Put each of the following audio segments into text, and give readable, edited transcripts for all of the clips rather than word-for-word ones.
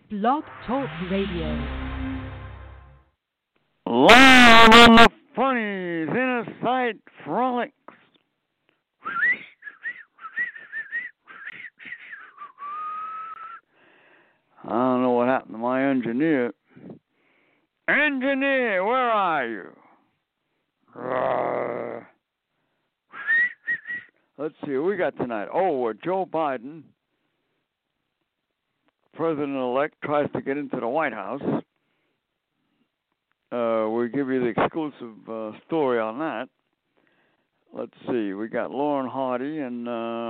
Blog Talk Radio. Live on the Funnies Inner Sight Frolics. I don't know what happened to my engineer. Engineer, where are you? Let's see what we got tonight. Oh, Joe Biden, President-elect, tries to get into the White House. We'll give you the exclusive story on that. Let's see. We got Lauren Hardy and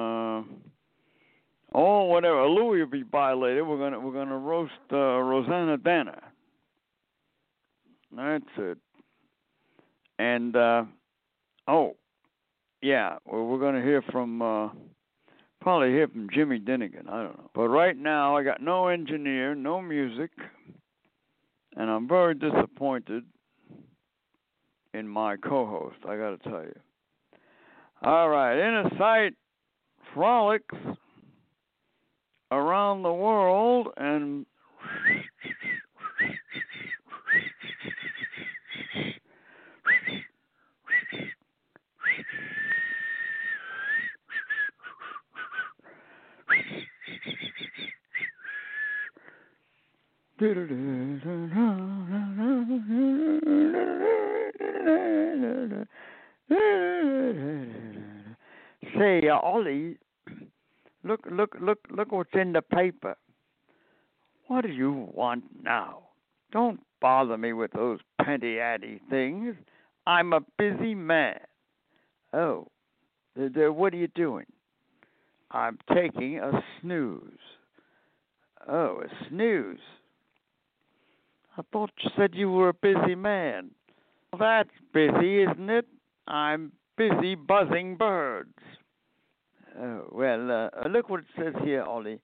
whatever. Louis will be by later. We're gonna roast Rosanna Dana. That's it. And we're gonna hear from probably hear from Jimmy Dinnigan. I don't know. But right now I got no engineer, no music, and I'm very disappointed in my co-host, I got to tell you. All right, Inner Sight Frolics around the world, and say, Ollie, look what's in the paper. What do you want now? Don't bother me with those penty-addy things. I'm a busy man. Oh, what are you doing? I'm taking a snooze. Oh, a snooze. I thought you said you were a busy man. Well, that's busy, isn't it? I'm busy buzzing birds. Oh, well, look what it says here, Ollie.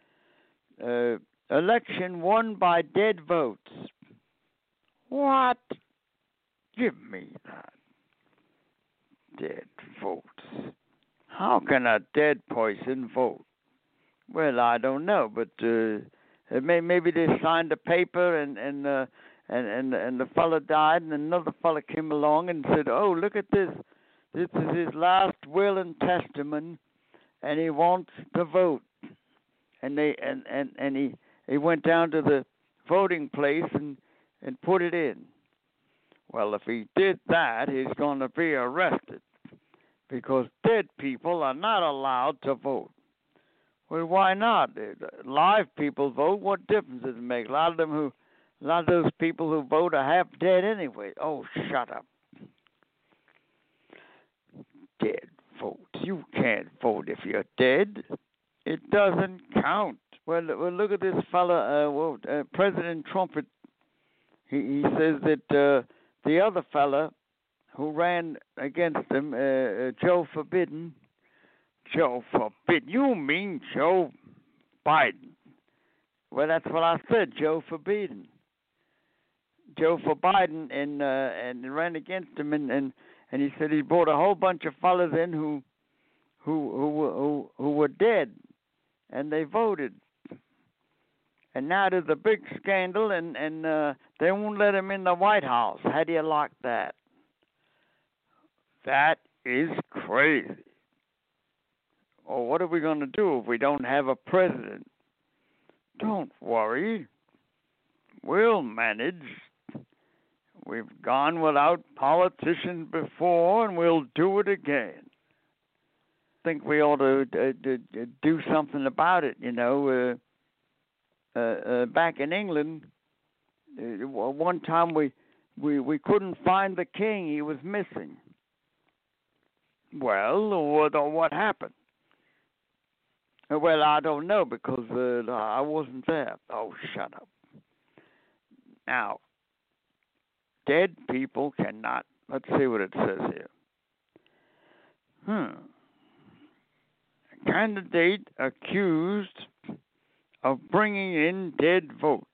Election won by dead votes. What? Give me that. Dead votes. How can a dead person vote? Well, I don't know, but maybe they signed a paper and the fella died, and another fella came along and said, "Oh, look at this. This is his last will and testament, and he wants to vote." And he went down to the voting place and put it in. Well, if he did that, he's going to be arrested because dead people are not allowed to vote. Well, why not? Live people vote. What difference does it make? A lot of those people who vote are half dead anyway. Oh, shut up. Dead votes. You can't vote if you're dead. It doesn't count. Well, look at this fella, President Trump. He says that the other fella who ran against him, Joe Forbidden. Joe Forbidden? You mean Joe Biden? Well, that's what I said, Joe Forbidden. Joe for Biden, and ran against him, and he said he brought a whole bunch of fellas in who were dead, and they voted. And now there's a big scandal, and they won't let him in the White House. How do you like that? That is crazy. Well, what are we going to do if we don't have a president? Don't worry. We'll manage. We've gone without politicians before, and we'll do it again. I think we ought to do something about it, you know. Back in England, one time we couldn't find the king. He was missing. Well, what happened? Well, I don't know because I wasn't there. Oh, shut up. Now, dead people cannot. Let's see what it says here. Candidate accused of bringing in dead votes.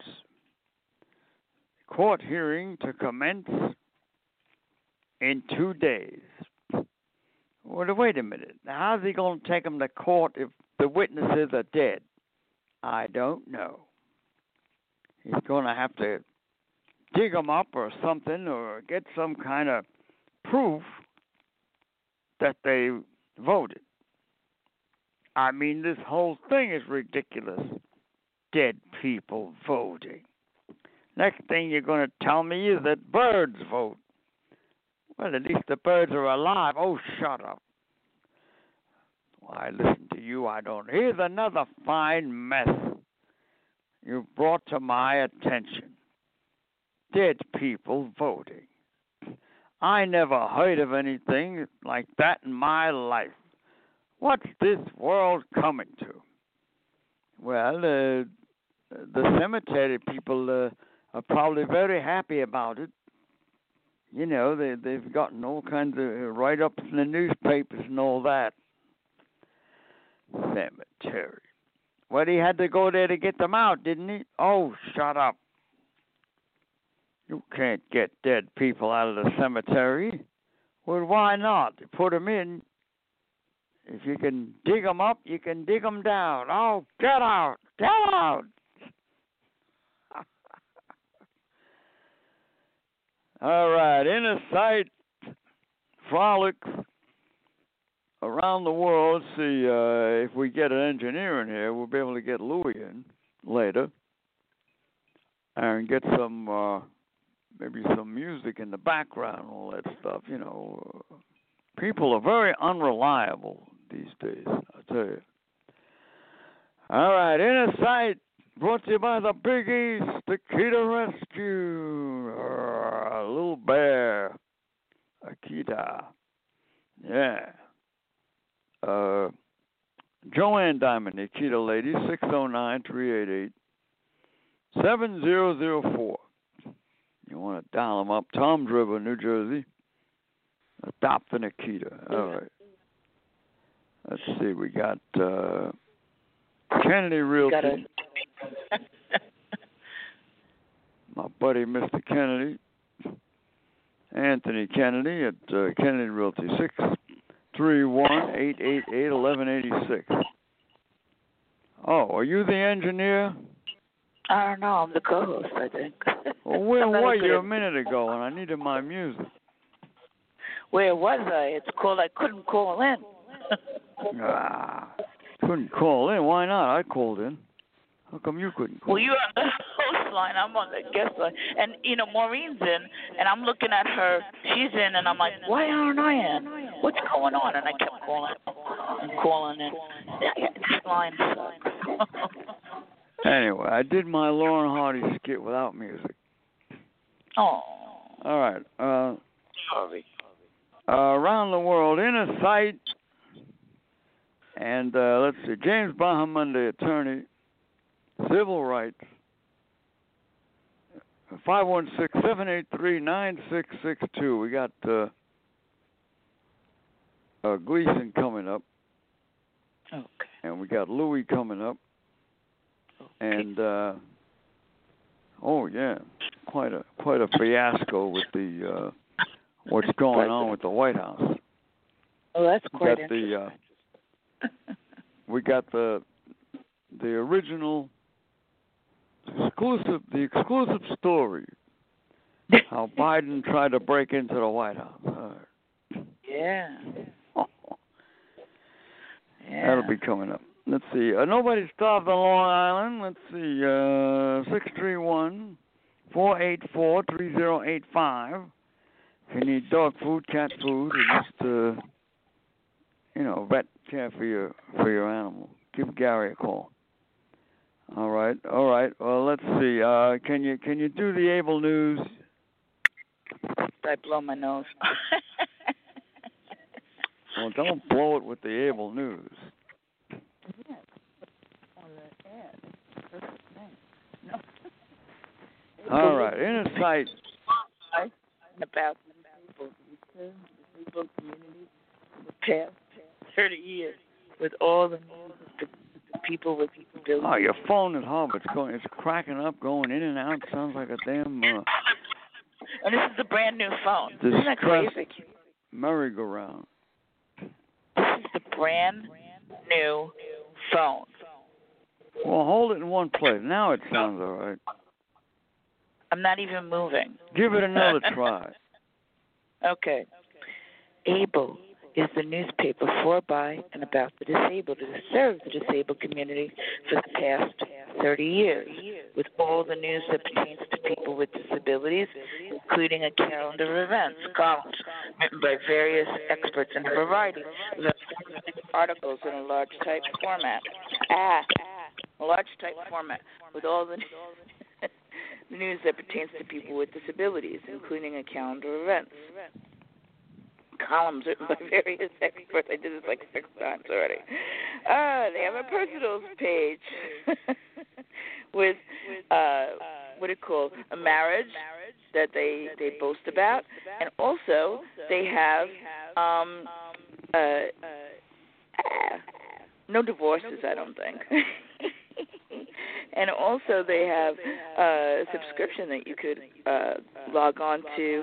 Court hearing to commence in 2 days. Well, wait a minute. How's he going to take them to court if the witnesses are dead? I don't know. he's going to have to dig them up or something, or get some kind of proof that they voted. I mean, this whole thing is ridiculous. Dead people voting. Next thing you're going to tell me is that birds vote. Well, at least the birds are alive. Oh, shut up. Well, I listen to you, I don't. Here's another fine mess you brought to my attention. Dead people voting. I never heard of anything like that in my life. What's this world coming to? Well, the cemetery people are probably very happy about it. You know, they've gotten all kinds of write-ups in the newspapers and all that. Cemetery. Well, he had to go there to get them out, didn't he? Oh, shut up. You can't get dead people out of the cemetery. Well, why not? Put them in. If you can dig them up, you can dig them down. Oh, get out! Get out! All right, Inner Sight frolics around the world. See if we get an engineer in here, we'll be able to get Louis in later and get some maybe some music in the background, all that stuff. You know, people are very unreliable these days, I tell you. All right, Inner Sight brought to you by the Big East, Akita Rescue, Little Bear, Akita, yeah. Joanne Diamond, the Akita lady, 609-388-7004. You want to dial them up. Tom's River, New Jersey. Adopt an Akita. All right. Let's see. We got Kennedy Realty. My buddy, Mr. Kennedy. Anthony Kennedy at Kennedy Realty, 631-888-1186. Oh, are you the engineer? I don't know. I'm the co-host, I think. Well, where were you a minute ago when I needed my music? Where was I? It's called I couldn't call in. Couldn't call in. Why not? I called in. How come you couldn't call? Well, you're on the host line. I'm on the guest line. And, you know, Maureen's in, and I'm looking at her. She's in, and I'm like, why aren't I in? What's going on? And I kept calling and calling in. This line sucks. Anyway, I did my Lauren Hardy skit without music. Oh. All right. Sorry. Around the world, Inner Sight. And let's see, James Bahamonde, attorney, civil rights, 516-783-9662. We got Gleason coming up. Okay. And we got Louis coming up. Okay. And oh yeah, quite a fiasco with the what's going on with the White House. Oh, that's quite interesting. We got the original exclusive story. How Biden tried to break into the White House. Yeah. Yeah. That'll be coming up. Let's see. Nobody stopped on Long Island. Let's see. 631-484-3085. If you need dog food, cat food, or just vet care for your animal, give Gary a call. All right. Well, let's see. Can you do the Able News? I blow my nose. Well, don't blow it with the Able News. No. All right. Inner Sight. About the people community for the past 30 years with all the people with disabilities. Oh, your phone is horrible. It's cracking up, going in and out. Sounds like a damn. And this is a brand new phone. Isn't that crazy? Merry-go-round. This is the brand new phone. Well, hold it in one place. Now it sounds all right. I'm not even moving. Give it another try. Okay. ABLE is the newspaper for, by, and about the disabled. It has served the disabled community for the past 30 years, with all the news that pertains to people with disabilities, including a calendar of events, columns written by various experts in a variety of articles in a large type format. A large type format with all the news that pertains to people with disabilities, including a calendar of events. Columns written by various experts. I did this like 6 times already. They have a personal page with what do you call a marriage that they boast about, and also they have no divorces, I don't think. And also they have a subscription that you could log on to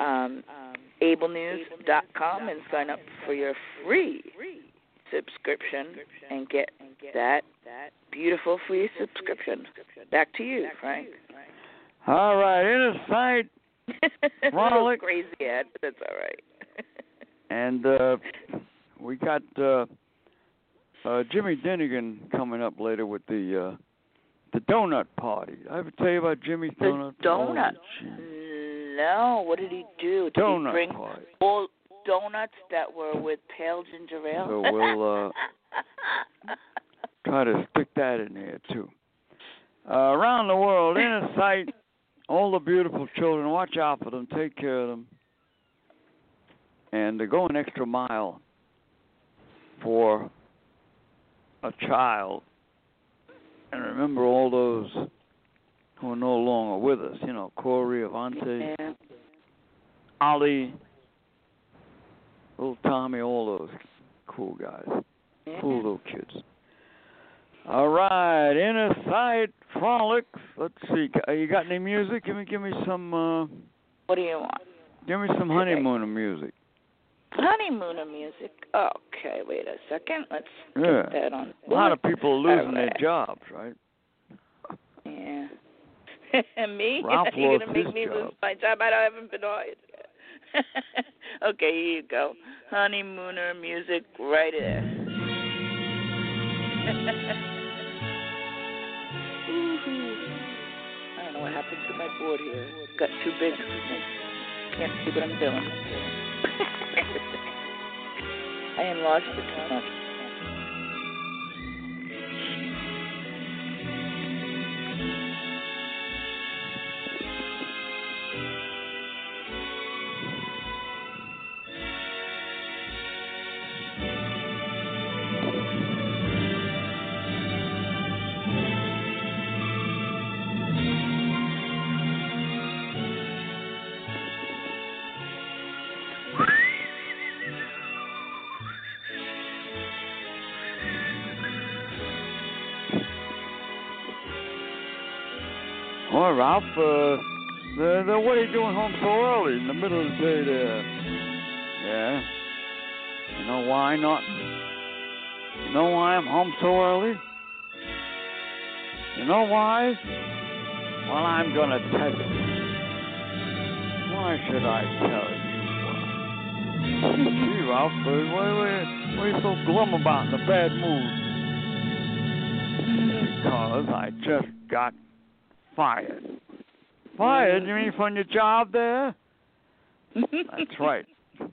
ablenews.com and sign up for your free subscription and get that beautiful free subscription. Back to you, Frank. All right, Inner Sight, Frolic. Crazy ad, but that's all right. And we got Jimmy Dinnigan coming up later with the donut party. I ever tell you about Jimmy's donut party? Donut? No. What did he do? Did donut he bring party. all donuts that were with pale ginger ale? So we'll try to stick that in there, too. Around the world, Inner Sight, all the beautiful children, watch out for them, take care of them, and go an extra mile for a child. And remember all those who are no longer with us, you know, Corey, Avante, yeah. Ollie, little Tommy, all those cool guys, cool little kids. All right, Inner Sight, Frolics. Let's see, you got any music? Give me some. What do you want? Give me some Honeymooner music. Honeymooner music. Okay, wait a second. Let's get that on. A lot of people are losing their jobs, right? Yeah. Me? Ralph You're lost gonna make his me job. lose my job. I haven't been hired yet. Okay, here you go. Honeymooner music right there. I don't know what happened to my board here. It got too big. Can't see what I'm doing. I enlarged it too much. Well, Ralph, what are you doing home so early in the middle of the day there? Yeah. You know why not? You know why I'm home so early? You know why? Well, I'm going to tell you. Why should I tell you why? Gee, Ralph, what are you so glum about in a bad mood? Because I just got fired. Fired? You mean from your job there? That's right.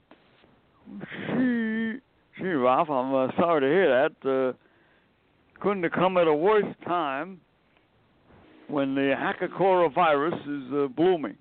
Gee, Ralph, I'm sorry to hear that. Couldn't have come at a worse time when the Hackacora virus is blooming.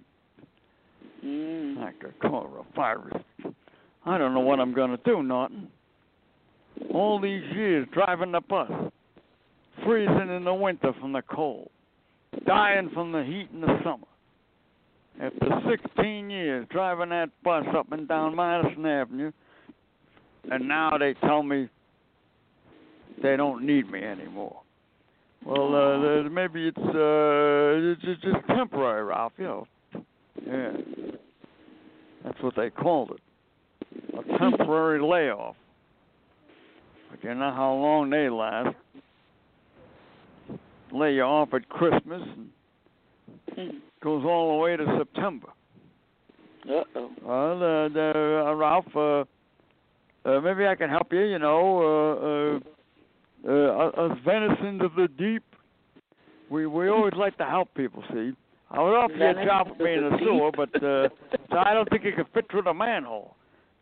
Hackacora virus. I don't know what I'm going to do, Norton. All these years driving the bus, freezing in the winter from the cold, dying from the heat in the summer. After 16 years driving that bus up and down Madison Avenue, and now they tell me they don't need me anymore. Well, maybe it's just temporary, Ralph, you know. Yeah. That's what they called it. A temporary layoff. But you know how long they last. Lay you off at Christmas and Goes all the way to September. Uh-oh. Well, Ralph, maybe I can help you. You know, us venisons of the deep, we always like to help people. See, I would offer you a job for me in the sewer, but so I don't think you can fit through the manhole.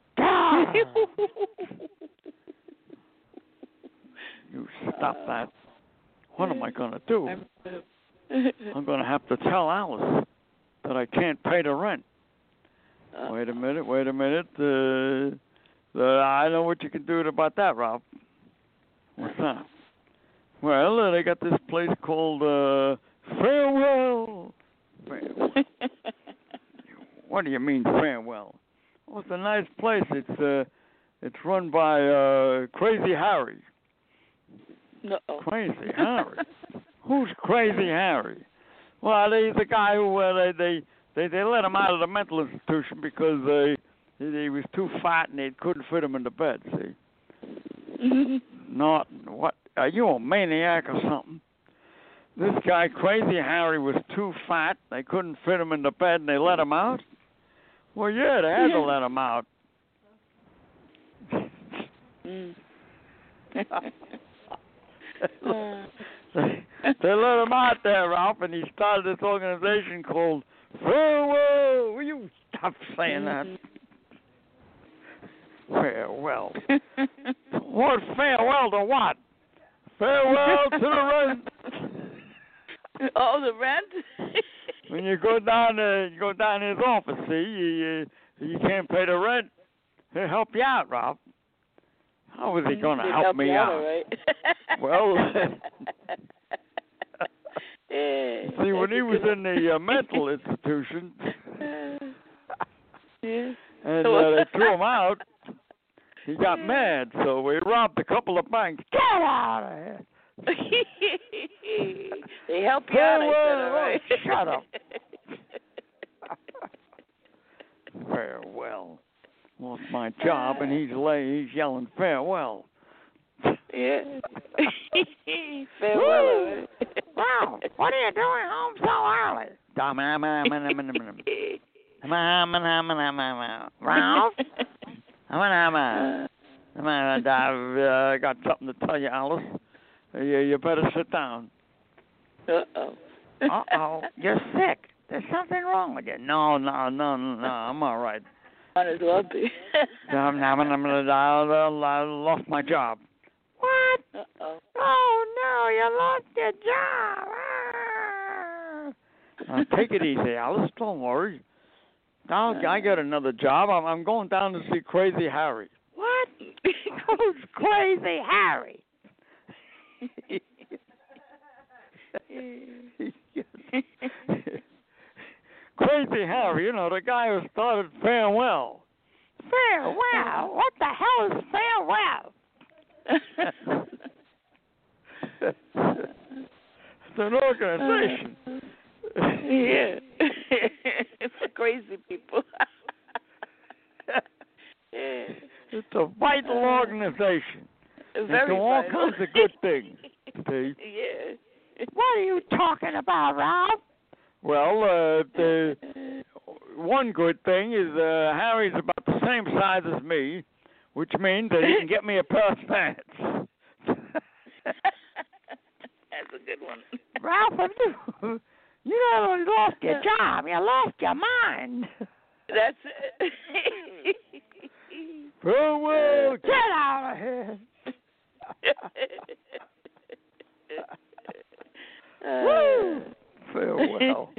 You stop that. What am I going to do? I'm going to have to tell Alice that I can't pay the rent. Wait a minute. I know what you can do about that, Ralph. What's that? Well, they got this place called Farewell. What do you mean, Farewell? Well, it's a nice place. It's run by Crazy Harry. Uh-oh. Crazy Harry? Who's Crazy Harry? Well, he's the guy who they let him out of the mental institution because he was too fat and they couldn't fit him in the bed. See? Not what? Are you a maniac or something? This guy, Crazy Harry, was too fat. They couldn't fit him in the bed and they let him out. Well, yeah, they had to let him out. They let him out there, Ralph, and he started this organization called Farewell. Will you stop saying that? Farewell. What farewell to what? Farewell to the rent. Oh, the rent? When you go down to his office, see, you can't pay the rent. He'll help you out, Ralph. How is he going to help me out? Right? Well, see, when he was in the mental institution, and they threw him out, he got mad, so he robbed a couple of banks. Get out of here! They help you out, I said, shut up. Farewell. Lost my job, and he's yelling farewell. Yeah. Farewell. Wow, what are you doing home so early? Ralph? I got something to tell you, Alice. You better sit down. Uh-oh. Uh-oh, you're sick. There's something wrong with you. No, I'm all right. Might as well be. I lost my job. What? Uh-oh. Oh, no, you lost your job. Now, take it easy, Alice. Don't worry. Now, I got another job. I'm going down to see Crazy Harry. What? Who's Crazy Harry? Crazy Harry, you know, the guy who started Farewell. Farewell? What the hell is Farewell? It's an organization. Yeah. It's for crazy people. Yeah. It's a vital organization. Very do all vital. kinds of good things, Steve. Yeah. What are you talking about, Ralph? Well, the one good thing is Harry's about the same size as me, which means that he can get me a pair of pants. That's a good one. Ralph, you not only lost your job, you lost your mind. That's it. Farewell, get out of here. Woo! Farewell.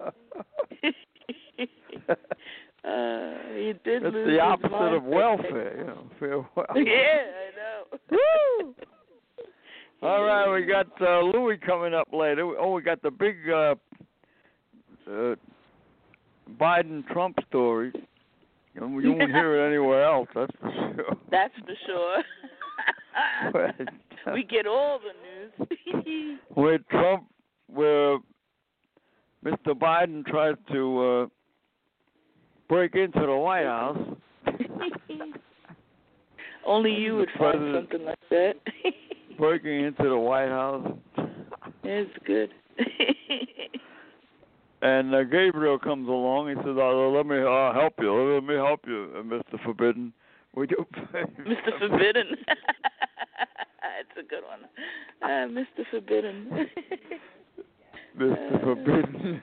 He did It's lose the his opposite mind. of welfare, you know. Farewell. Yeah, I know. Woo! All right, we got Louis coming up later. Oh, we got the big Biden-Trump story. You won't hear it anywhere else, that's for sure. That's for sure. We get all the news. Where Mr. Biden tries to break into the White House. Only you would find something like that. Breaking into the White House. It's good. And Gabriel comes along. He says, "Let me help you. Let me help you, Mr. Forbidden." Would you, Mr. Forbidden? It's a good one. Mr. Forbidden. Mr. Forbidden.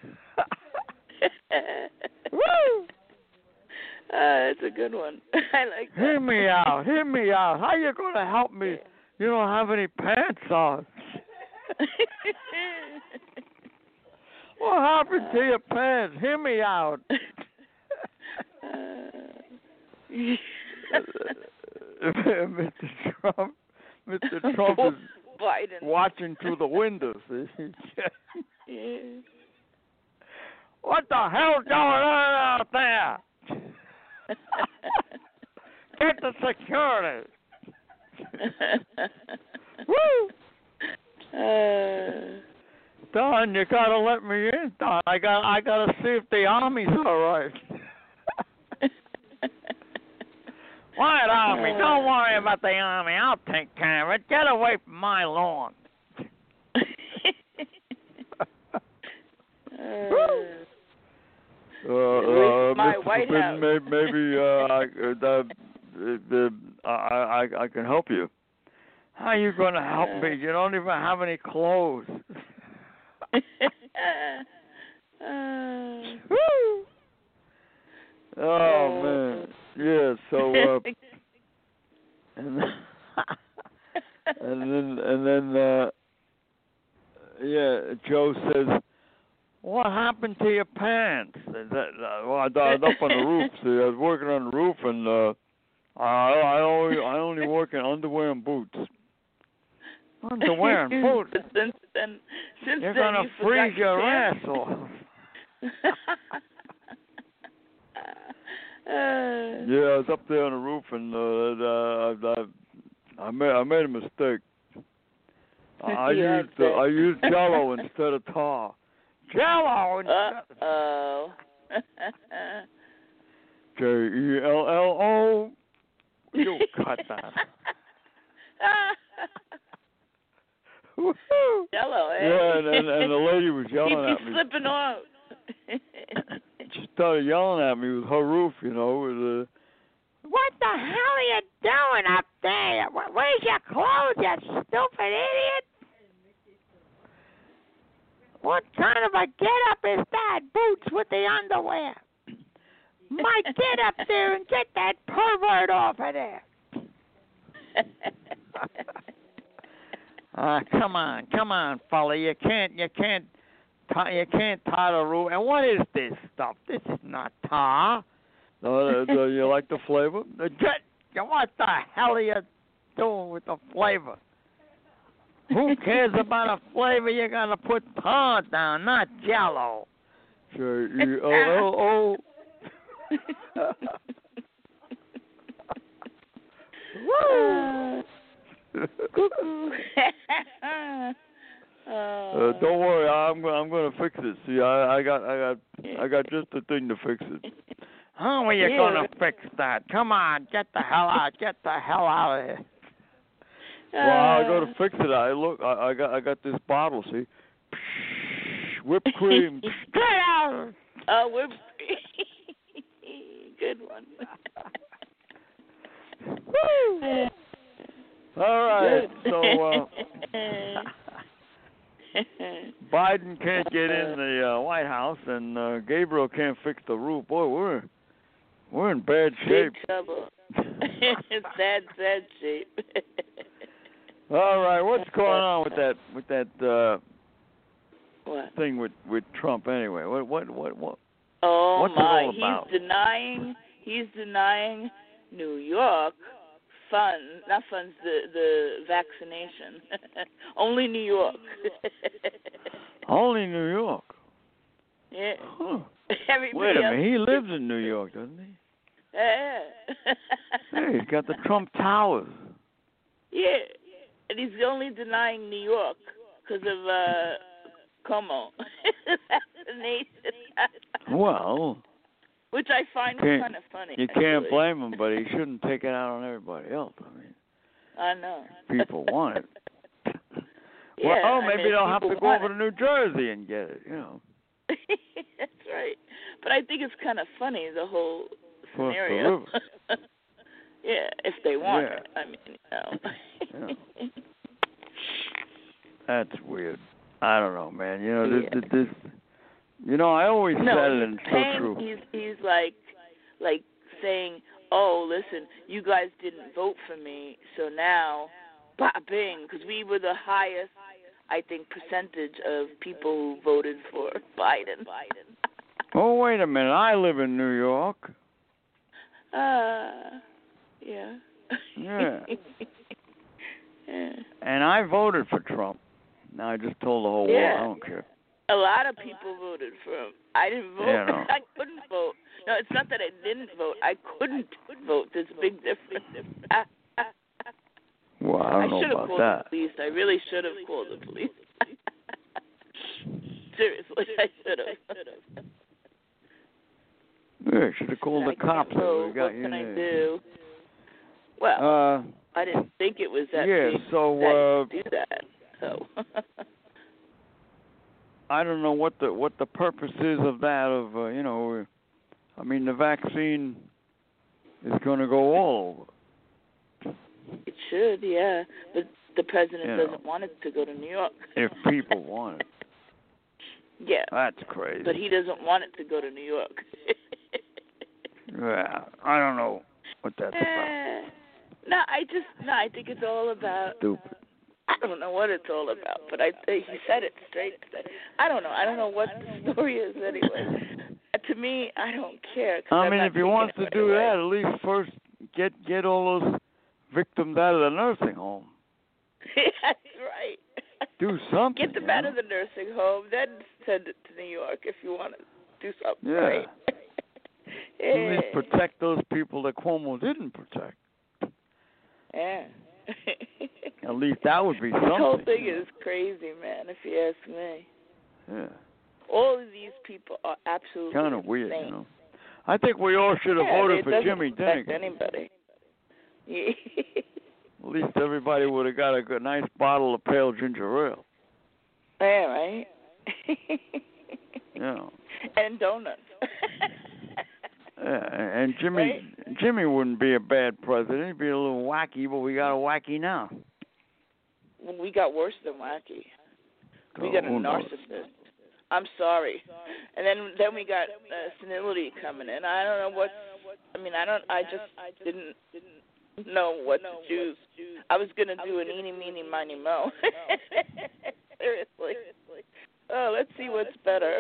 Woo! It's a good one. I like that. Hear me out. Hear me out. How you going to help me? You don't have any pants on. What happened to your pants? Hear me out. Mr. Trump is Biden. watching through the windows. Yeah. What the hell's going on out there? Get the security. Woo! Don, you gotta let me in, Don. I gotta see if the army's all right. What army? Don't worry about the army. I'll take care of it. Get away from my lawn. My Mr. White Forbidden, House. maybe I can help you. How are you going to help me? You don't even have any clothes. Oh man, yeah. So and then yeah, Joe says, "What happened to your pants?" Well, I was up on the roof. See, I was working on the roof, and I only work in underwear and boots. Underwear and boots. But since You're then, gonna you freeze your pants. ass off. Yeah, I was up there on the roof, and I made a mistake. I used Jello instead of tar. Jello instead. Oh. Jello. You cut that. Jello, eh? Yeah, and the lady was yelling at me. Keep slipping off. She started yelling at me with her roof, you know. With, what the hell are you doing up there? Where's your clothes, you stupid idiot? What kind of a get-up is that? Boots with the underwear. Mike, get up there and get that pervert off of there. Come on, fella. You can't tie the roof. And what is this stuff? This is not tar. Do you like the flavor? What the hell are you doing with the flavor? Who cares about a flavor? You're gonna put tar down, not Jello. Jello. Woo! Don't worry, I'm gonna fix it. See, I got just the thing to fix it. How are you gonna fix that? Come on, get the hell out of here. Well, I go to fix it. I got this bottle. See, whipped cream. Get out! Whipped cream. Good one. Woo! All right, so Biden can't get in the White House, and Gabriel can't fix the roof. Boy, we're in bad shape. Big trouble. It's sad shape. All right, what's going on with that what thing with Trump anyway? What? Oh what's my! It all about? He's denying New York not funds the vaccination. Only New York. Only New York. Yeah. Huh. Everybody Wait a minute, he else lives in New York, doesn't he? Yeah. Hey, he's got the Trump Towers. Yeah, and he's only denying New York because of Como vaccination. Well, which I find kind of funny. You can't blame him, but he shouldn't take it out on everybody else. I mean, I know. People want it. Yeah, Well, maybe they'll have to go over to New Jersey and get it, you know. That's right. But I think it's kind of funny, the whole Cost scenario. of living. Yeah, if they want Yeah. it. I mean, Yeah. That's weird. I don't know, man. You know, this you know, I always said it, and it's so true. He's like saying, "Oh, listen, you guys didn't vote for me, so now, bing," because we were the highest, I think, percentage of people who voted for Biden. Oh, wait a minute. I live in New York. Yeah. Yeah. Yeah. And I voted for Trump. Now, I just told the whole world I don't care. A lot of people voted for him. I didn't vote. Yeah, no. I couldn't vote. No, it's not that I didn't vote. I couldn't vote. There's a big difference. Well, I don't know should have about called that. the police. I really should have called the police. Seriously, I should have. Yeah, should have called the cops. What can I do? Well, I didn't think it was that big so to do that. So I don't know what the purpose is of that. Of you know, I mean, the vaccine is going to go all over. It should, yeah. But the president doesn't want it to go to New York. If people want it. Yeah. That's crazy. But he doesn't want it to go to New York. Yeah, I don't know what that's about. I think it's all about. Stupid. I don't know what it's all about, but he said it straight. I don't know. I don't know what the story is anyway. To me, I don't care. I mean, if he wants to do that, at least first get all those victims out of the nursing home. That's right. Do something. Get them out of the nursing home, then send it to New York if you want to do something. Yeah. Right? At least protect those people that Cuomo didn't protect. Yeah. At least that would be something. This whole thing is crazy, man, if you ask me. Yeah. All of these people are absolutely kind of weird, insane. you know. I think we all should have voted for Jimmy Dinnigan. Anybody. Yeah. At least everybody would have got a nice bottle of pale ginger ale. Yeah, right? Yeah. And donuts. Yeah, and Jimmy wouldn't be a bad president. He'd be a little wacky, but we got a wacky now. We got worse than wacky. We got a narcissist. I'm sorry. And then we got senility coming in. I don't know I just didn't know what to choose. I was going to do an eeny, meeny, miny, mo. Seriously. Oh, let's see what's better.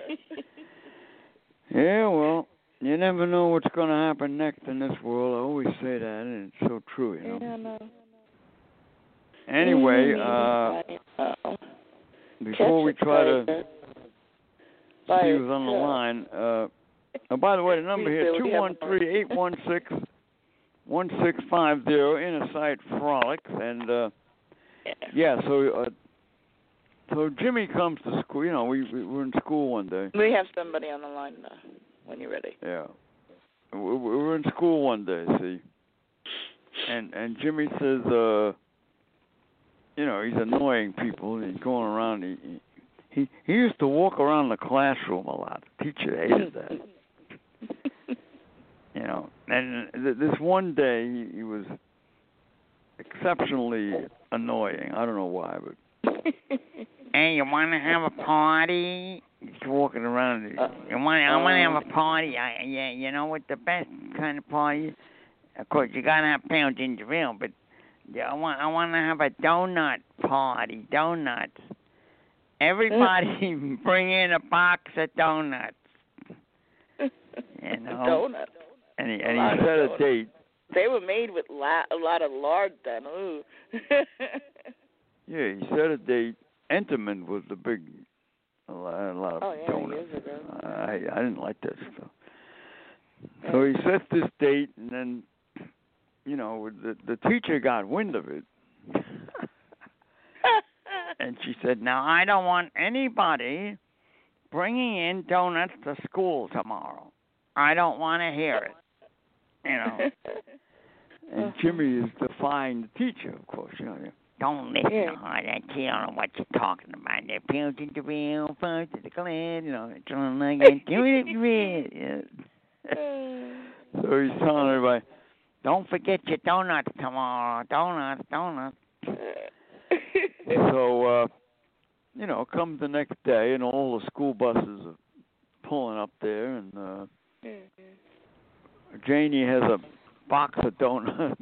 Yeah, well, you never know what's going to happen next in this world. I always say that, and it's so true, you know. Yeah, no. Anyway, before we try to see who's on the line, by the way, the number here, 213-816-1650, Inner Sight Frolics, and so Jimmy comes to school. You know, we were in school one day. We have somebody on the line when you're ready. Yeah, we were in school one day. See, and Jimmy says, you know, he's annoying people. He's going around. He used to walk around the classroom a lot. The teacher hated that. You know, and this one day he was exceptionally annoying. I don't know why, but hey, you want to have a party? He's walking around. I want to have a party. You know what the best kind of party? Of course, you gotta have pale ginger ale, but I want to have a donut party. Donuts. Everybody bring in a box of donuts. You know. Donuts. And he set a date. They were made with a lot of lard then. Ooh. Yeah, he set a date. Entenmann was the big, a lot of donuts. Years ago. I didn't like that stuff. So he sets this date, and then, you know, the teacher got wind of it. And she said, now, I don't want anybody bringing in donuts to school tomorrow. I don't want to hear it. You know. And Jimmy is defying the teacher, of course. You know, Don't listen to all that. You don't know what you're talking about. They're building the real first of the clan, trying to get doing it red. So he's telling everybody, don't forget your donuts tomorrow. Donuts. So, comes the next day, and all the school buses are pulling up there, and Janie has a box of donuts.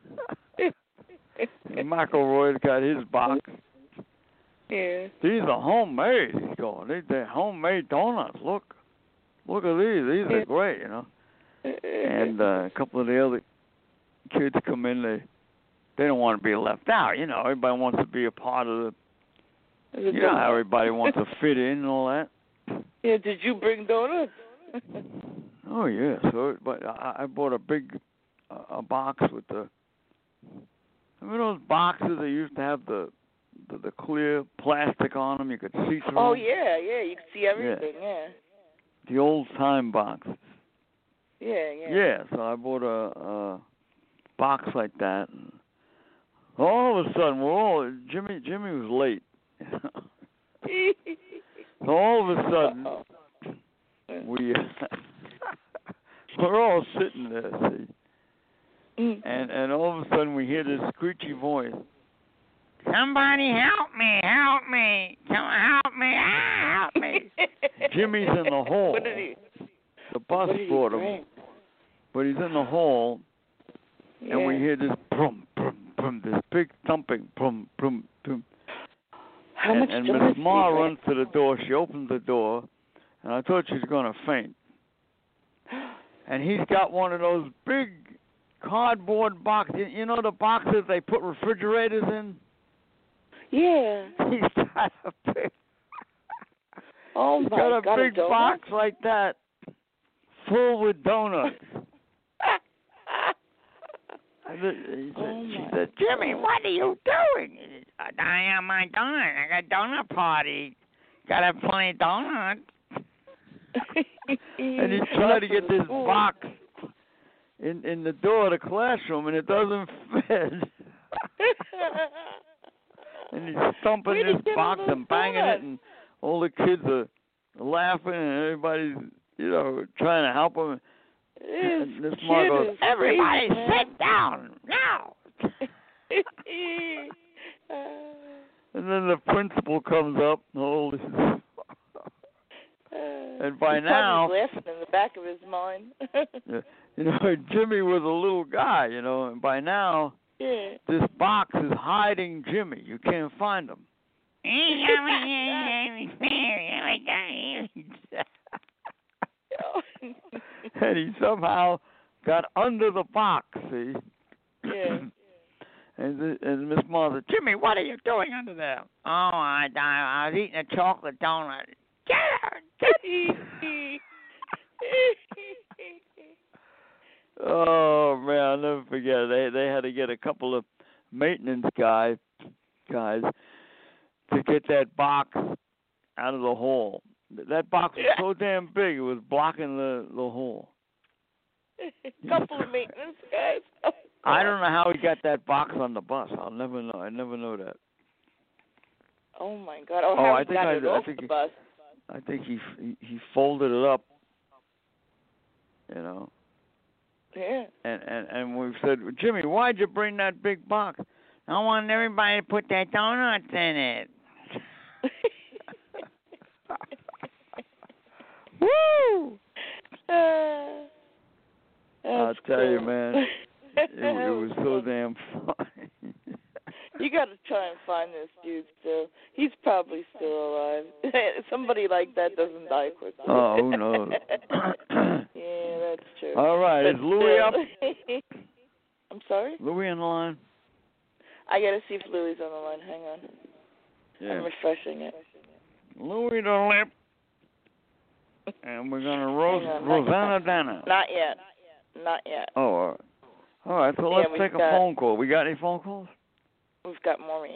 And McElroy's got his box. Yeah. These are homemade, he's going. They're homemade donuts. Look at these. These are great, And a couple of the other kids come in. They don't want to be left out, Everybody wants to be a part of the. You know how everybody wants to fit in and all that. Yeah. Did you bring donuts? Oh yeah. So, but I bought a big a box with the. Remember those boxes that used to have the clear plastic on them? You could see through. Oh them? yeah. You could see everything. Yeah. The old time boxes. Yeah. Yeah. So I bought a box like that. And all of a sudden, Jimmy was late. So all of a sudden, we're all sitting there, see. And all of a sudden we hear this screechy voice. Somebody help me. Come help me. Jimmy's in the hall. What did he? The bus brought him. But he's in the hall, and we hear this brum, brum, brum, this big thumping, brum, brum, brum. How much and Miss Ma runs to the door. She opens the door, and I thought she was going to faint. And he's got one of those big cardboard boxes. You know the boxes they put refrigerators in? Yeah. He's got a big. Oh my God! He's got a big box like that, full with donuts. She said, Jimmy, what are you doing? I am my donut. I got donut party. Got to plenty of donuts. And he's trying to get this box in the door of the classroom, and it doesn't fit. And he's thumping this box and banging it, and all the kids are laughing, and everybody's, trying to help him. And this mom goes, everybody sit down now. And then the principal comes up. Oh, this is... And by He's now, laughing in the back of his mind. Jimmy was a little guy, and by now, this box is hiding Jimmy. You can't find him. And he somehow got under the box, see? Yeah. And Miss Ma said, Jimmy, what are you doing under there? Oh, I was eating a chocolate donut. Get out! Oh, man, I'll never forget. They had to get a couple of maintenance guys to get that box out of the hall. That box was so damn big, it was blocking the hall. A couple of maintenance guys. I don't know how he got that box on the bus. I'll never know. I never know that. Oh my God! Oh, how he got it off the bus? I think he folded it up. Yeah. And we said, Jimmy, why'd you bring that big box? I wanted everybody to put their donuts in it. Woo! I'll tell you, man, it was so damn funny. You got to try and find this dude still. He's probably still alive. Somebody like that doesn't die quickly. Oh, who knows? Yeah, that's true. All right, but is Louis up? I'm sorry? Louis on the line? I got to see if Louis on the line. Hang on. Yeah. I'm refreshing it. Louis the Lip. And we're going to roast Rosanna Dana. Not yet. Oh, all right. So let's take a phone call. We got any phone calls? We've got Maureen.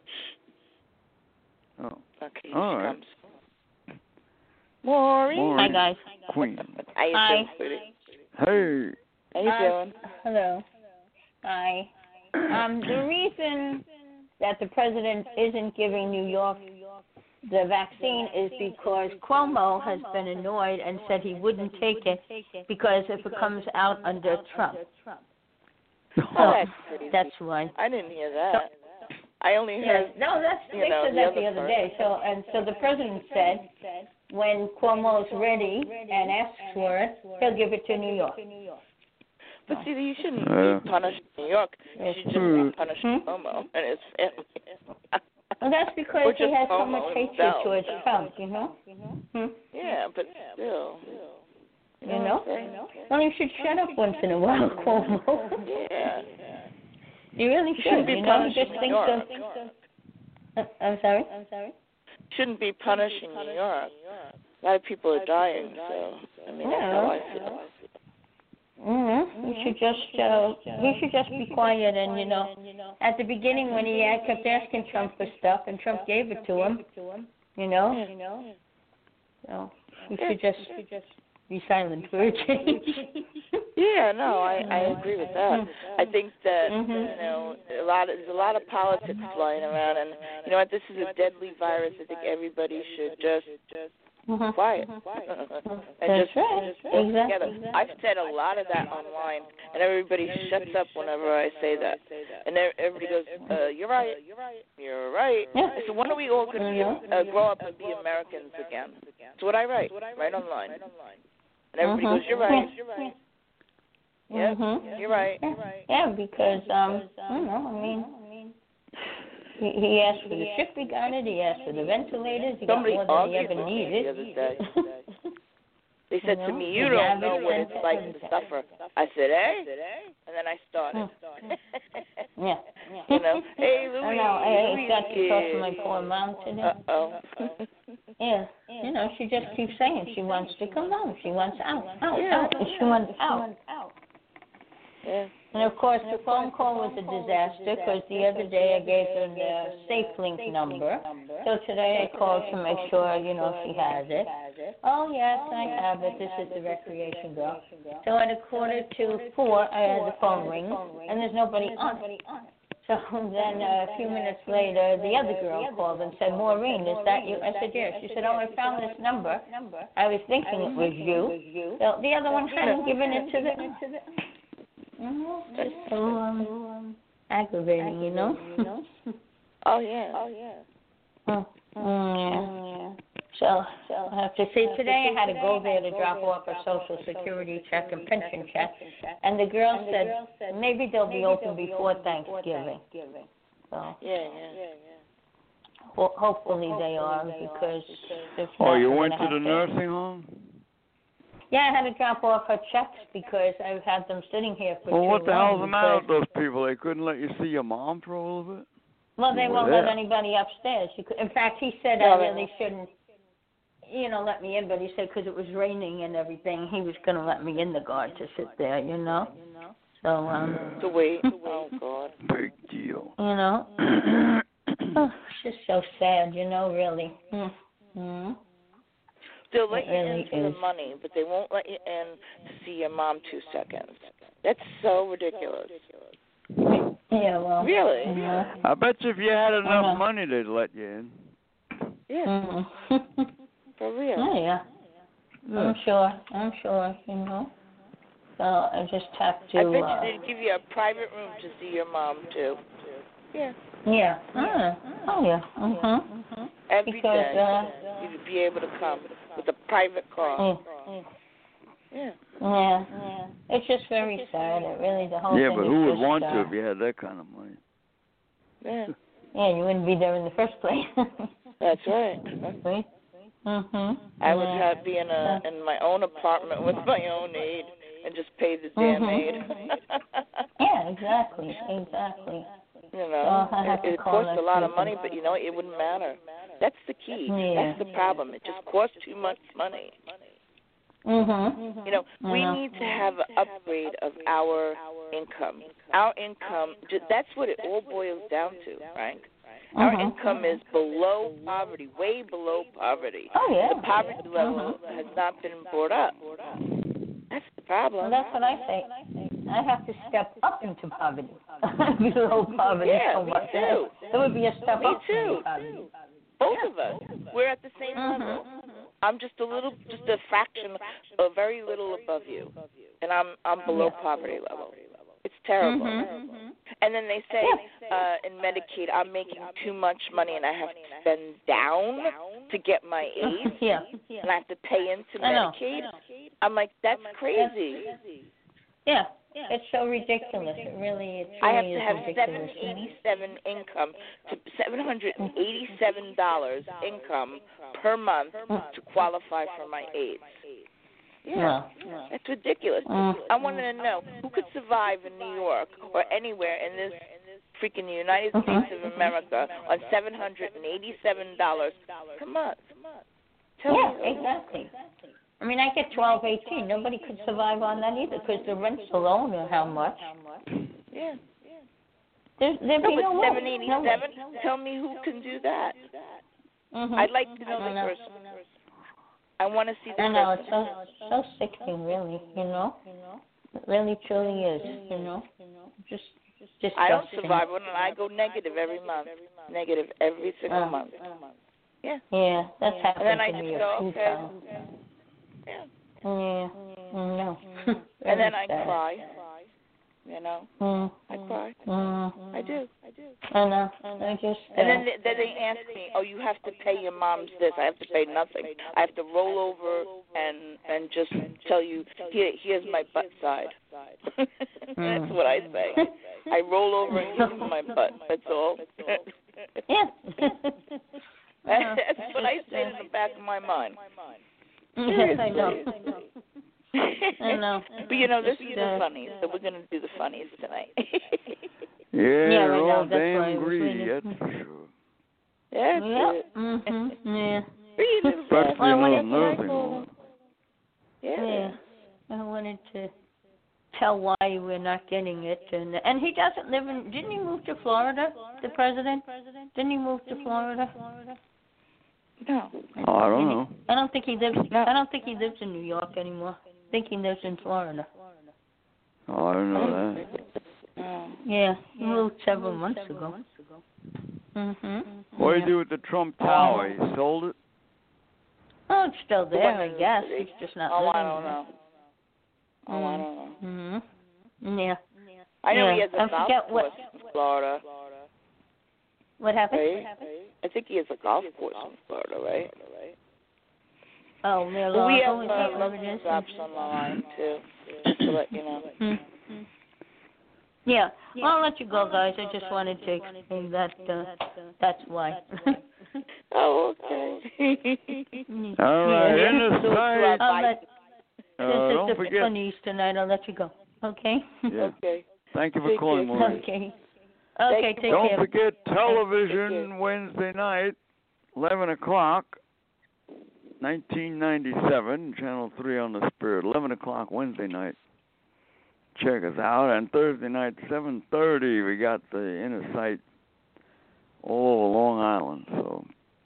Oh. Okay, all right. comes. Maureen. Hi, guys. Queen. How you doing, sweetie? Hey. How you doing? Hello. Hi. The that the president isn't giving New York the vaccine is because Cuomo has been annoyed and said he wouldn't take it because if it comes out under Trump. Oh, that's why. I didn't hear that. I only heard. Yes. No, they said that the other day. So the president said when Cuomo's ready and asks for it, he'll give it to New York. But see, you shouldn't be punished in New York. You should just be punished Cuomo and his family. Well, that's because he has so much hatred towards Trump, you know? Yeah, but still. You know? Well, you should shut up once in a while, Cuomo. Yeah. You really should. Be you know, punished you just in think New York. so. I'm sorry? Shouldn't be punished in New York. A lot of people are dying, so I mean that's how I feel. You should just be quiet and at the beginning when he kept asking Trump for stuff and Trump gave it to him, so you should just be silent for a change. Yeah, no, I agree with that. I think that there's a lot of politics flying around, and you know what? This is a deadly virus. I think everybody should just quiet and just work together. I've said a lot of that online, and everybody shuts up whenever I say that, and everybody goes, "You're right, you're right." I said, "When are we all going to grow up and be Americans again?" That's what I write online, and everybody goes, "You're right." Yeah, you're right. Yeah, because he asked for the ship, he got it. He asked for the ventilators, he got more than he ever needed. The other day. They said to me, "You don't know what it's like to suffer." I said, and then I started. Yeah. Hey, Louis. I know. I got to talk to my poor mom today. Yeah. She just keeps saying she wants to come home. She wants out. She wants out. Yeah. And, of course, the phone call was a disaster because the other day I gave her the SafeLink number. So today I called to make sure, she has it. Oh, yes, I have it. This is the recreation girl. So at 3:45, I had the phone ring, and there's nobody on it. So then a few minutes later, the other girl called and said, "Maureen, is that you?" I said, "Yes." She said, "Oh, I found this number. I was thinking it was you." So the other one hadn't given it to the... Just so aggravating, Oh, yeah. Yeah. So I have to say, today I had to go there to drop off a Social Security check and pension check, and the girl said maybe they'll be open before Thanksgiving. So hopefully they are because. Oh, you went to the nursing home? Yeah, I had to drop off her checks because I've had them sitting here for too long. Well, what the hell's the matter with those people? They couldn't let you see your mom for a little bit? Well, they won't let anybody upstairs. In fact, he said I really shouldn't, let me in, but he said because it was raining and everything, he was going to let me in the guard to sit there, So, to wait. Oh, God. Big deal. It's just so sad, really. They'll let you in for the money, but they won't let you in to see your mom 2 seconds. That's so ridiculous. Yeah, well. Really? Yeah. I bet you if you had enough money, they'd let you in. Yeah. For real. Oh, yeah. I'm sure, So I just have to... I bet you they'd give you a private room to see your mom, too. Yeah. Yeah. Oh, yeah. Every because, day, you'd be able to come with a private car. Yeah. It's just very sad. It really, the whole thing. Yeah, but who would just, want to if you had that kind of money? Yeah. Yeah, you wouldn't be there in the first place. That's right. Right? I would be in my own apartment with my own aid and just pay the damn aid. Yeah, exactly. It costs a lot of money, but it wouldn't matter. That's the key. Yeah. That's the problem. It just costs too much money. We need to have an upgrade of our income. Our income, that's what it all boils down to, right? Our income is below poverty, way below poverty. Oh, yeah. The poverty level has not been brought up. That's the problem. Well, that's what I say. I have to step up into poverty. below poverty so much. Me too. It would be a step Me up too. from poverty. Both of us. We're at the same level. I'm just a fraction, a very little above you, and I'm below poverty level. It's terrible. And then they say in Medicaid, I'm making too much money and I have to spend down to get my aid, and I have to pay into Medicaid. I'm like, that's crazy. Yeah. It's so ridiculous. It really I have to have ridiculous. $787 income per month to qualify for my aid. Yeah, that's ridiculous. I wanted to know who could survive in New York or anywhere in this freaking United States of America on $787 per month. Tell me. Exactly. I mean, I get $12.18. Nobody could survive on that either because the rents alone are how much? Yeah. There'd be no way. $787. Tell me who can do that. I'd like to know the person. I want to see the person. I know, it's so sickening, really, you know? It really, truly is, you know? Just I don't survive when I go negative every month. Negative every single month. Yeah. Yeah, that's happened and then to me go, a few okay. times. Yeah. No. And then I cry. You know, I cry. I do. I know. I just. And then they ask me, "Oh, you have to pay your mom's this." I have to pay nothing. I have to roll over and just tell you, here's my butt side. That's what I say. I roll over and give you my butt. That's all. Yeah. That's what I say in the back of my mind. Yes, I know. I know. But you know, this is the funnies, so we're going to do the funnies tonight. Yeah, I all know. That's damn why I was greedy, reading. that's for sure. That's it. Yeah. Especially in those nursing homes. Yeah. I wanted to tell why we're not getting it, and he doesn't live in. Didn't he move to Florida? The president? Didn't he move to Florida? No. Oh, I don't know. I don't think he lives. I don't think he lives in New York anymore. I think he lives in Florida. Oh, I don't know that. Yeah, he moved several months ago. What do you do with the Trump Tower? He sold it? Oh, it's still there, I guess. He's just not living I don't know. I don't know. Yeah. I know he has a golf course in Florida. What happened? Right? I think he has a golf course in Florida, right? Oh, we have local stops on the line, too, just to let you know. Yeah. Well, I'll let you go, guys. I just wanted to explain that. That's why. Oh, okay. All right, in the site. This is the forget. funnies tonight. I'll let you go. Okay? Yeah. Okay. Thank you for calling, Maureen. Okay. Okay, take Don't care. forget television Wednesday night, 11 o'clock, 1997, Channel 3 on the Spirit, 11 o'clock Wednesday night. Check us out. And Thursday night, 7:30, we got the Inner Sight all over Long Island. So,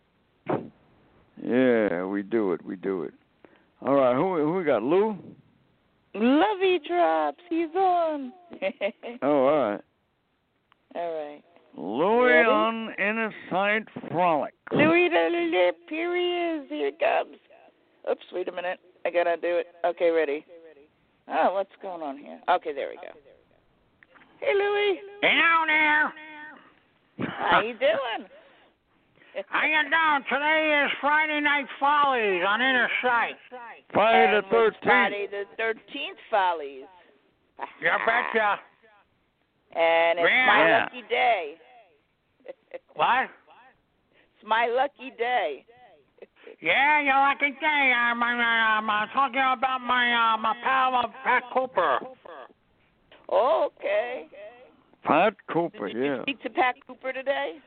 yeah, we do it. All right, who we got? Lou? Lovey Drops, he's on. Oh, all right. All right. Louis on Inner Sight Frolic. Louis, here he is. Here it comes. Oops, wait a minute. I got to do it. Okay, ready. Oh, what's going on here? Okay, there we go. Hey, Louis. Hello there. How you doing? How you doing? Today is Friday Night Follies on Inner Sight. Friday the 13th. Friday the 13th Follies. You betcha. And it's my lucky day. What? It's my lucky day. Yeah, your lucky day. I'm talking about my pal Pat Cooper. Oh, okay. Pat Cooper, Did you speak to Pat Cooper today?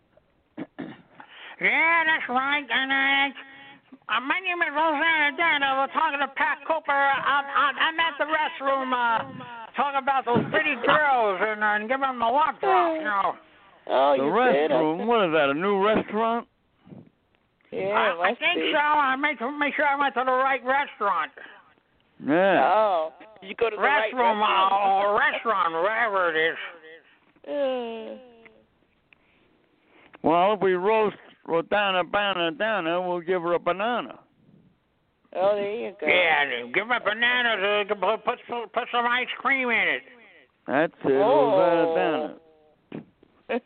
Yeah, that's right. And my name is Rosanna Dan. We're talking to Pat Cooper. I'm at the restroom talking about those pretty girls and giving them a love drop, you know. Oh, the you restroom? did? What is that, a new restaurant? Yeah, I think so. I make sure I went to the right restaurant. Yeah. Oh, did you go to the right restroom or restaurant, wherever it is. Well, if we roast Rosanna Banana, we'll give her a banana. Oh, there you go. Yeah, give her bananas. Put some ice cream in it. That's it, Oh. Rosanna.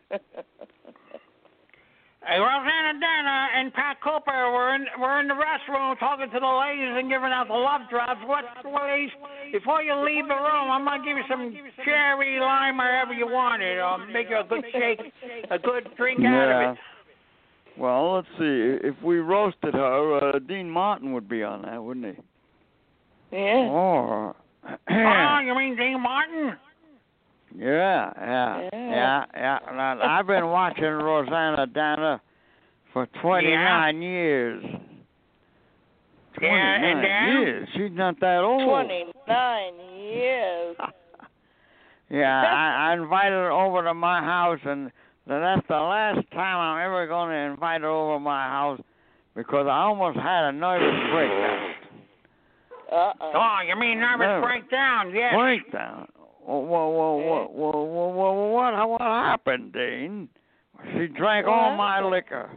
Hey, Rosanna Dana and Pat Cooper were in the restroom talking to the ladies and giving out the love drops. What, ladies? Before you leave the room, I'm gonna give you some cherry, lime, whatever you want. It'll make you a good shake, a good drink out of it. Well, let's see. If we roasted her, Dean Martin would be on that, wouldn't he? Yeah. Or Oh, you mean Dean Martin? Yeah. And I've been watching Rosanna Dana for 29 years. 29 years. She's not that old. 29 years. Yeah, I invited her over to my house, and that's the last time I'm ever going to invite her over to my house because I almost had a nervous breakdown. Oh, you mean nervous breakdown? Yes. Breakdown. What happened, Dean? She drank all my liquor.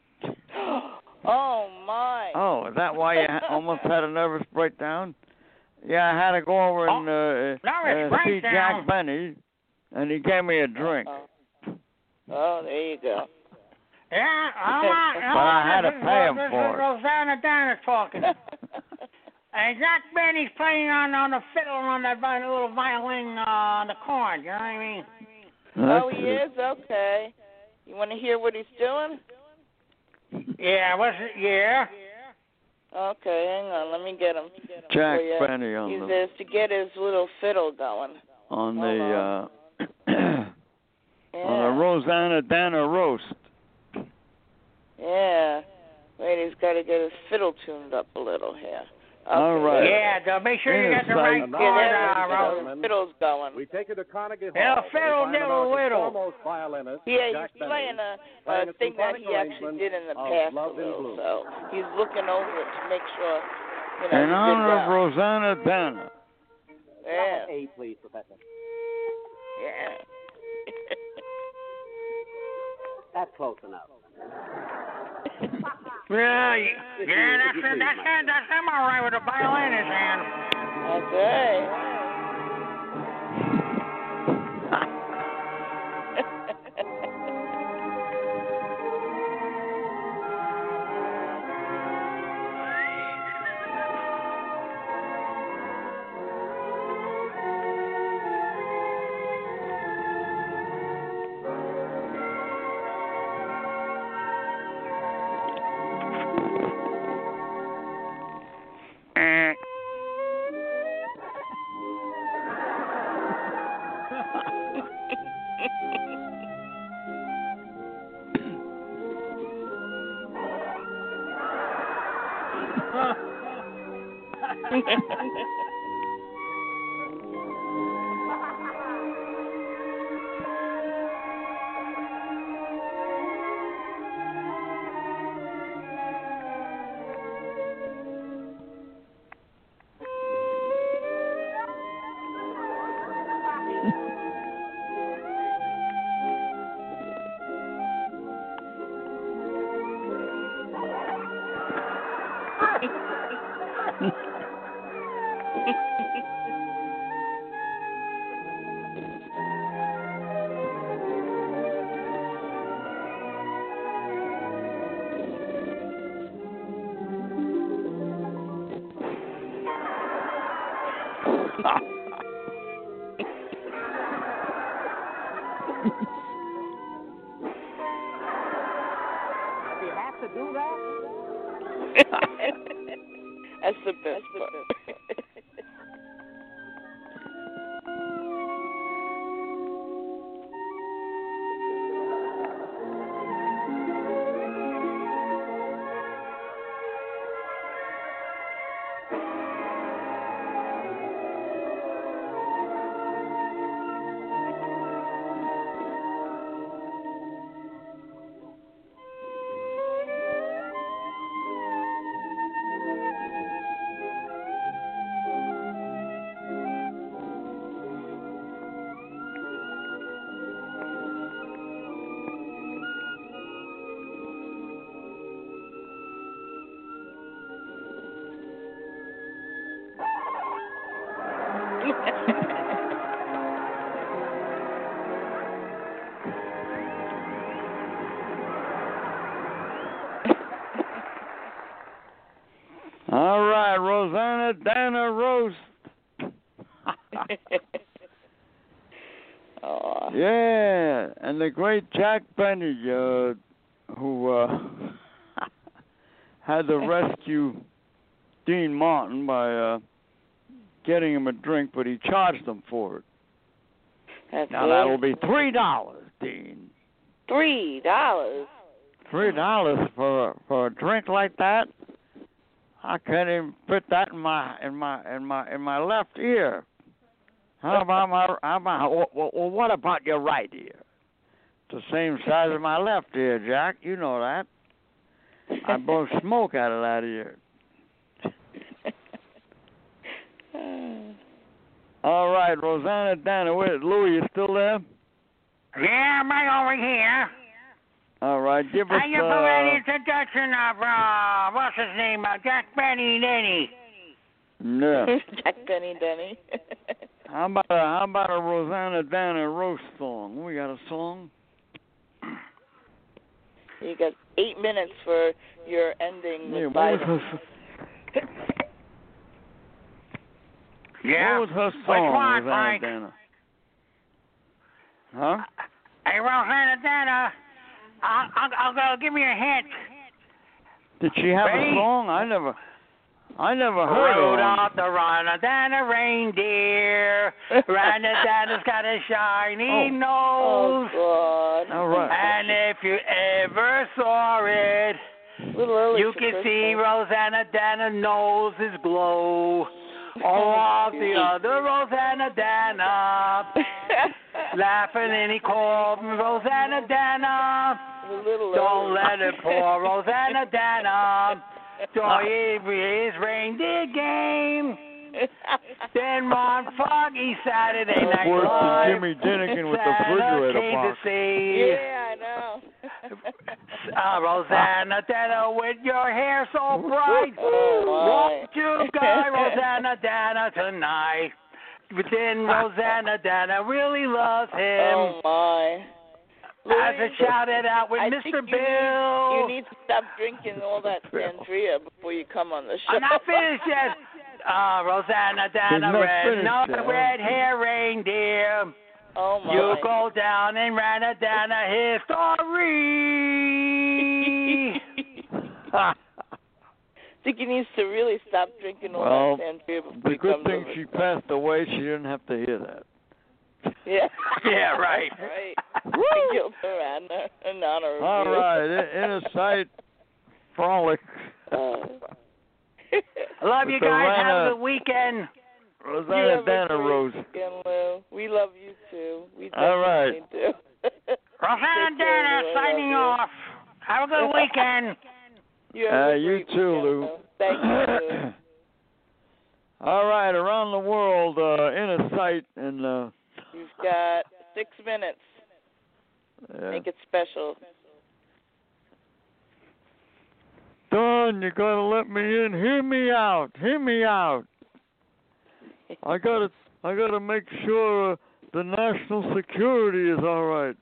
Oh, my. Oh, is that why you almost had a nervous breakdown? Yeah, I had to go over and see Jack Benny, and he gave me a drink. Oh, there you go. Yeah, but I had to pay him for it. Rosanna Dana talking. And Jack Benny's playing on the fiddle on that little violin on the corn. You know what I mean? Oh, he is? Okay. You want to hear what he's doing? Yeah, yeah. Okay, hang on. Let me get him. Jack Benny on he says to get his little fiddle going. On the on a Rosanna Dana roast. Yeah. Wait, he's got to get his fiddle tuned up a little here. Okay. All right. Yeah, make sure you get the right chord. Fiddle's going. We take you to Carnegie Hall. Yeah, fiddle diddle whittle. Foremost violinist. Yeah, he's playing a thing that he actually did in the past a little, so he's looking over it to make sure, you know. In honor of Rosanna Dana. Yeah. A, please, Professor. Yeah. That's close enough. Yeah, that's him all right with the violin in his hand. That's right. You have to do that? That's the best part. All right, Rosanna Dana Roast. Oh. Yeah, and the great Jack Benny, who had to rescue Dean Martin by getting him a drink, but he charged him for it. That's Now it. that'll be $3, Dean. $3. $3 for a drink like that? I can't even fit that in my left ear. What about your right ear? It's the same size as my left ear, Jack. You know that. I blow smoke out of that ear. All right, Rosanna Dana, wait, Louis, you still there? Yeah, I'm right over here. All right, give us. How you for that introduction of what's his name? Jack Benny Denny. Yeah. Jack Benny Denny. How about a Rosanna Dana roast song? We got a song. You got 8 minutes for your ending. Yeah, with what was Biden. her? Yeah. What was her Which song, one, Rosanna Frank? Dana? Huh? Hey, Rosanna Dana, I'll give me a hint. Did she have Ready? a song? I never heard Rode of out the Rosanna reindeer. Rosanna's got a shiny Oh, nose. God. All right. And if you ever saw it, A little early you for can see Christmas. Rosanna Dana's nose is glow. All of the other Rosanna Dana laughing and he called me Rosanna Dana. A little Don't early. let it pour Rosanna Dana. So his reindeer game. Then one foggy Saturday That night works for live. Jimmy Dinnigan with the Santa refrigerator came box. to see Yeah, I know. Rosanna Dana with your hair so bright. Oh, Won't you guy Rosanna Dana tonight? But then Rosanna Dana really loves him. Oh, my. As it shouted out with I Mr. think Bill. you need to stop drinking all that sangria before you come on the show. I'm not finished yet. Rosanna Dana, red hair reindeer. Oh, my. You go down and Rosanna Dana history. I think he needs to really stop drinking all Well, that sangria before the he good comes thing on the she show. passed away, she didn't have to hear that. Yeah. Yeah, right. Right. Woo! Thank you, Miranda, in honor of All you. right, inner sight frolic. I love you With the guys. Have a Rana- good weekend. Rosanna Dana Rose. Weekend, Lou. We love you too. We All right. definitely do. Rosanna Take care, Dana Lou. I signing love off. Have a good weekend. you. You, have a You great too, weekend, Lou. Thank you, Lou. All right, around the world, inner sight and. You've got 6 minutes. Yeah. Make it special. Don, you gotta let me in. Hear me out. Hear me out. I gotta make sure the national security is all right.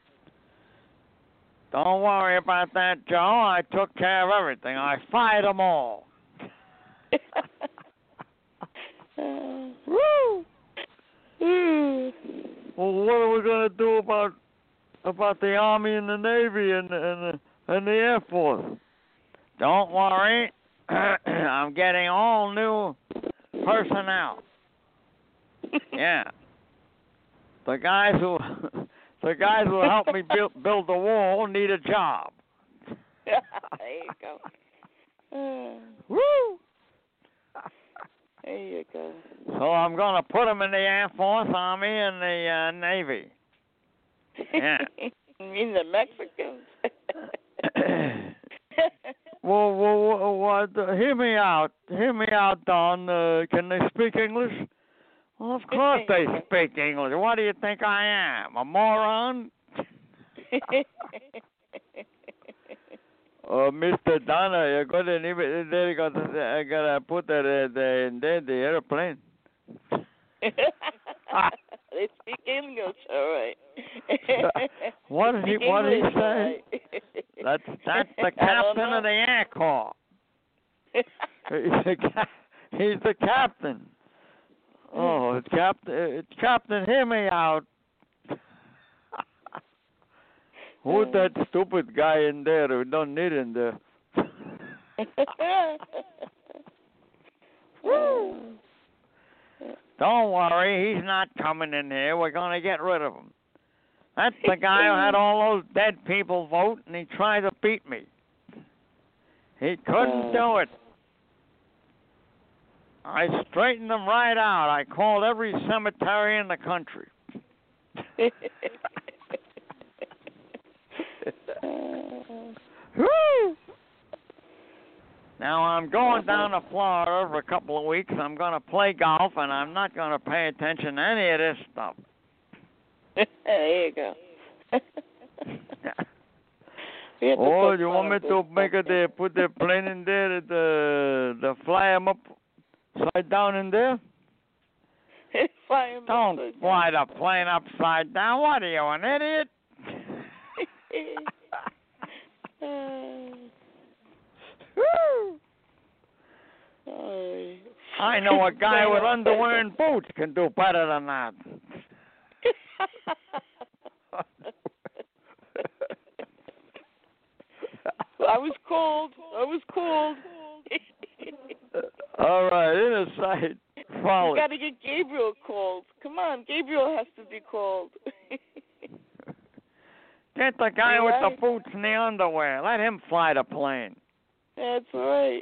Don't worry about that, Joe. I took care of everything. I fired them all. Woo! Well, what are we gonna do about the Army and the Navy and the Air Force? Don't worry, I'm getting all new personnel. Yeah, the guys who help me build the wall need a job. There you go. Woo! There you go. So I'm gonna put them in the Air Force, Army, and the Navy. Yeah. You mean the Mexicans? Well, hear me out, Don. Can they speak English? Well, of course they speak English. What do you think I am, a moron? Mr. Donna, you're going to I gotta put that in the airplane. They speak English, all right. What did he say? Right. That's the captain of the Air Corps. He's the captain. Oh, Captain, hear me out. Who's that stupid guy in there who don't need in there? Don't worry, he's not coming in here. We're going to get rid of him. That's the guy who had all those dead people vote, and he tried to beat me. He couldn't do it. I straightened him right out. I called every cemetery in the country. Woo! Now I'm going down to Florida for a couple of weeks. I'm going to play golf, and I'm not going to pay attention to any of this stuff. There you go. Oh, you want me to put the plane in there, the fly them upside down in there? Don't fly the plane upside down. What are you, an idiot? I know a guy with underwear and boots can do better than that. I was cold. All right, in a sight. You got to get Gabriel called. Come on, Gabriel has to be called. Get the guy with the boots and the underwear. Let him fly the plane. That's right.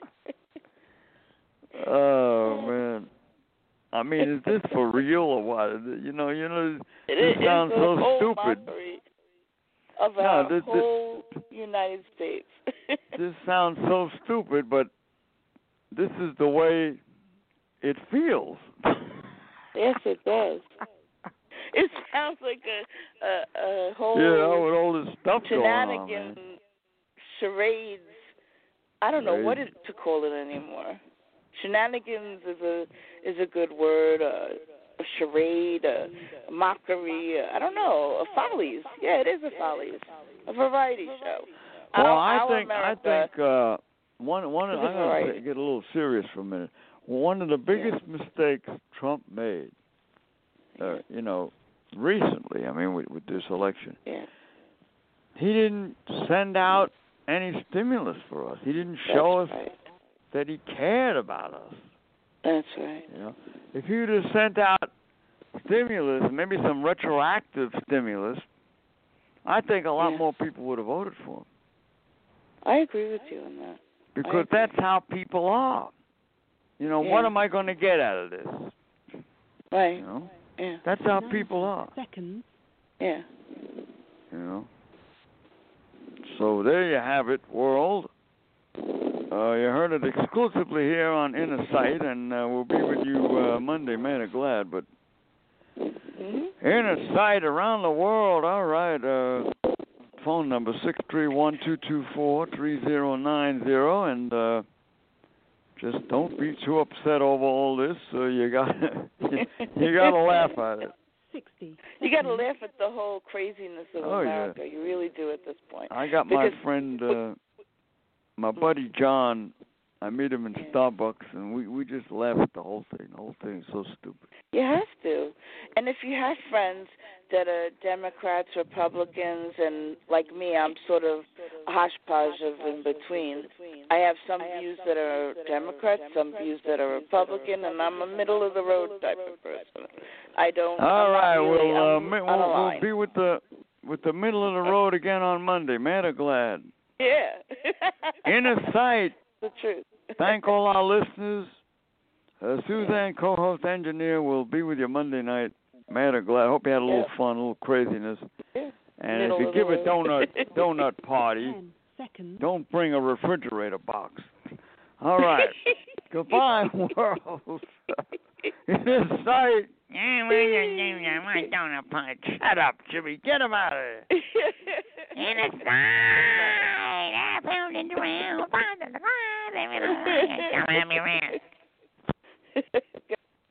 Oh, man. I mean, is this for real or what? You know, this sounds so stupid. Of our whole United States. This sounds so stupid, but this is the way it feels. Yes, it does. It sounds like a whole with all this stuff going on, shenanigans, charades. I don't know what to call it anymore. Shenanigans is a good word. A charade, a mockery. I don't know. A follies. Yeah, it is a follies. A variety show. Well, I think one. I'm going to get a little serious for a minute. One of the biggest mistakes Trump made, recently, I mean, with this election, he didn't send out any stimulus for us. He didn't show us that he cared about us. That's right. If he would have sent out stimulus, maybe some retroactive stimulus, I think a lot more people would have voted for him. I agree with you on that. Because that's how people are. What am I going to get out of this? Right. That's how people are. Seconds. Yeah. So there you have it, world. You heard it exclusively here on Inner Sight, and we'll be with you Monday, man of glad. But Inner Sight around the world, all right. Phone number 631-224-3090, and just don't be too upset over all this. You got to laugh at it. 60. You got to laugh at the whole craziness of America. Yeah. You really do at this point. I got my friend, my buddy John. I meet him in Starbucks, and we just laugh at the whole thing. The whole thing is so stupid. You have to. And if you have friends that are Democrats, Republicans, and like me, I'm sort of a hodgepodge of in between. I have some views that are Democrats, some views that are Republican, and I'm a middle-of-the-road type of person. I don't... All right, we'll be with the middle of the road again on Monday. Mad or glad? Yeah. Inner Sight. The truth. Thank all our listeners. Suzanne, co-host engineer, will be with you Monday night. Mad or glad. Hope you had a little fun, a little craziness. Yeah. And if you give a donut party, 10 seconds. don't bring a refrigerator box. All right. Goodbye, world. Inner Sight. My donut party. Shut up, Jimmy. Get him out of there. Inner Sight. I found it around.